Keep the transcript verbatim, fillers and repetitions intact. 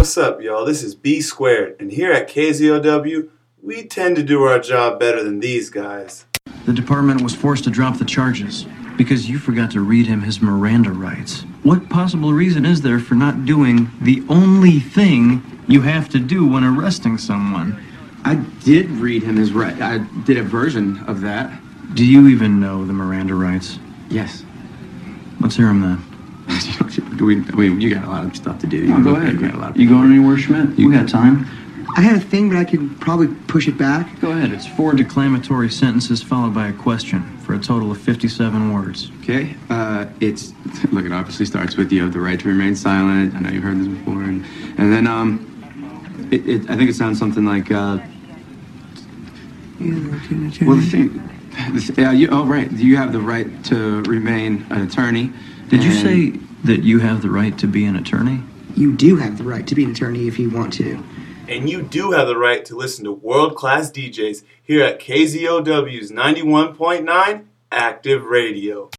What's up, y'all? This is B Squared, and here at K Z O W, we tend to do our job better than these guys. The department was forced to drop the charges because you forgot to read him his Miranda rights. What possible reason is there for not doing the only thing you have to do when arresting someone? I did read him his right. I did a version of that. Do you even know the Miranda rights? Yes. Let's hear him then. Do we, I mean, you got a lot of stuff to do. No, You go got- ahead. You, got a lot of You going anywhere, Schmidt? You got time? I had a thing, but I could probably push it back. Go ahead. It's four declamatory sentences followed by a question for a total of fifty-seven words. Okay. Uh, it's look. It obviously starts with you have the right to remain silent. I know you've heard this before, and, and then um, it, it, I think it sounds something like uh, well, the thing. The, yeah. You, oh, right. You have the right to remain an attorney. Did you and- say that you have the right to be an attorney? You do have the right to be an attorney if you want to. And you do have the right to listen to world-class D Js here at K Z O W's ninety-one point nine Active Radio.